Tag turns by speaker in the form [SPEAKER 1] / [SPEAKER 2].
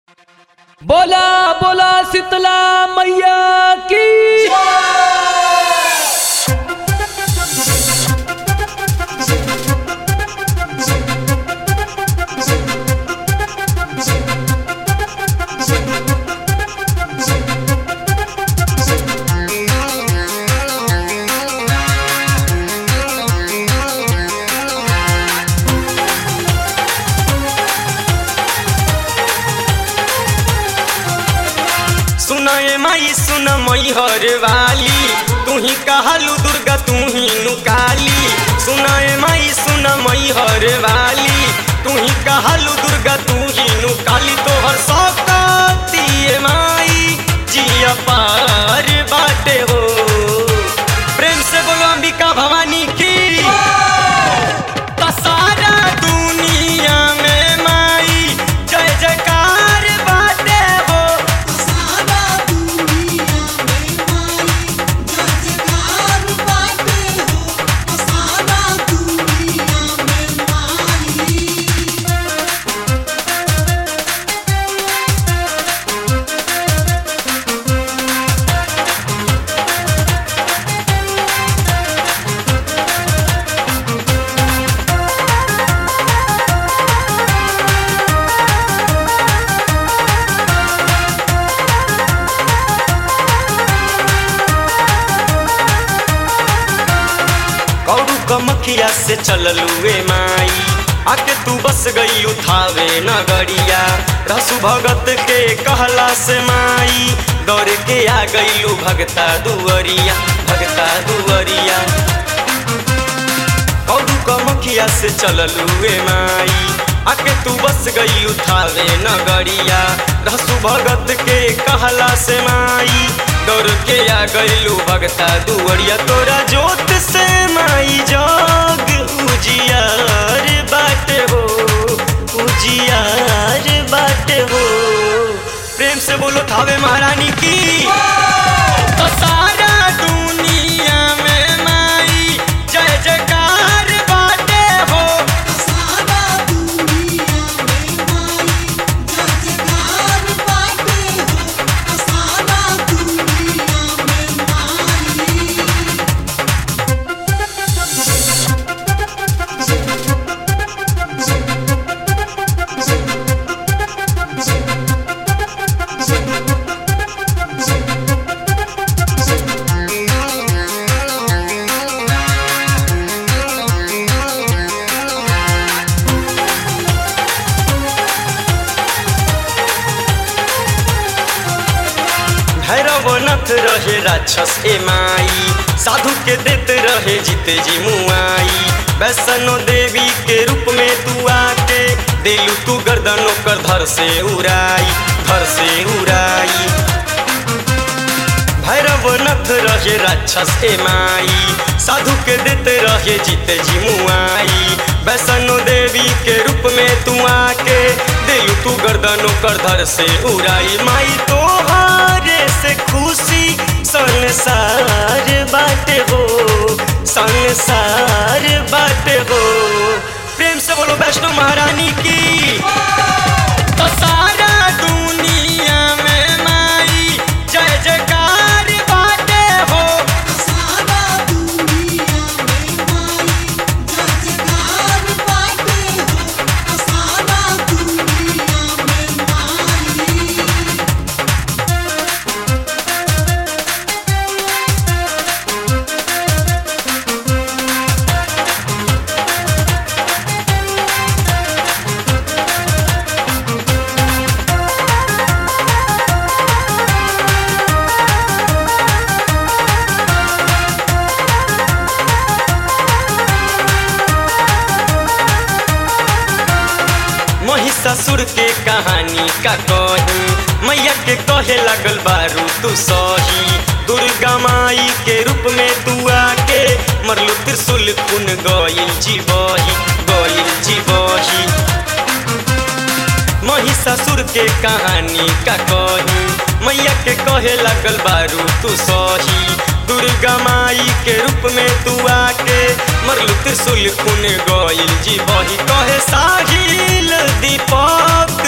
[SPEAKER 1] बोला बोला शीतला मैया की
[SPEAKER 2] सुनाए माई सुन मई हर वाली तू ही कहलू दुर्गा तू ही नुकाली। सुनाए माई सुन मई हर वाली तू ही कहलू दुर्गा तू ही नुकाली। तोहर सकती माई जिया पार बाटे हो। प्रेम से बोलो अंबिका भवानी की। सारा दुनिया में माई जय जयकार बाटे हो। कमखिया से चललुए माई आके तू बस गई उठावे नगरिया। रसु भगत के कहला से माई दौड़ के आ गईलू भगता दुअरिया भगता दुअरिया। कौडू कमखिया से चललुए माई आके तू बस गई उठावे नगरिया। रसु भगत के कहला से माई दौड़ के आ गईलू भगता दुअरिया। तोरा जोत से माई जग उजियार बाटे हो उजियार बाटे हो। प्रेम से बोलो थावे महारानी की। तो सारा दुनिया में माई जय जयकार बाटे हो। भैरवनाथ रहे राक्षस ए माई साधु के देते रहे जीते जी मुआई। वैष्णो देवी के रूप में तू आके दिलू तू गर्दनों कर धर से उड़ाई धर से उड़ाई। भैरवनाथ रहे राक्षस ए माई साधु के देते रहे जीते जी मुआई। वैष्णो देवी के रूप में तू आके दिलू तू गर्दनों कर धर से उड़ाई। माई तोहारे से खुशी संसार बाटे हो संसार बाटे हो। प्रेम से बोलो वैष्णो महारानी की। तो सारा दुनिया में माई जय जयकार बाटे हो। ससुर के कहानी का कही मैया के कहे लगल बारू तू सही। दुर्गा माई के रूप में तू आके मरलू त्रिशूल खून गइल जीवही गइल जीवही। महिषासुर के कहानी का कही मैया के कहे लगल बारू तू सही। दुर्गा माई के रूप में तू आके मरलू त्रिशूल खून गइल जीवही। कहे साहिल दीपक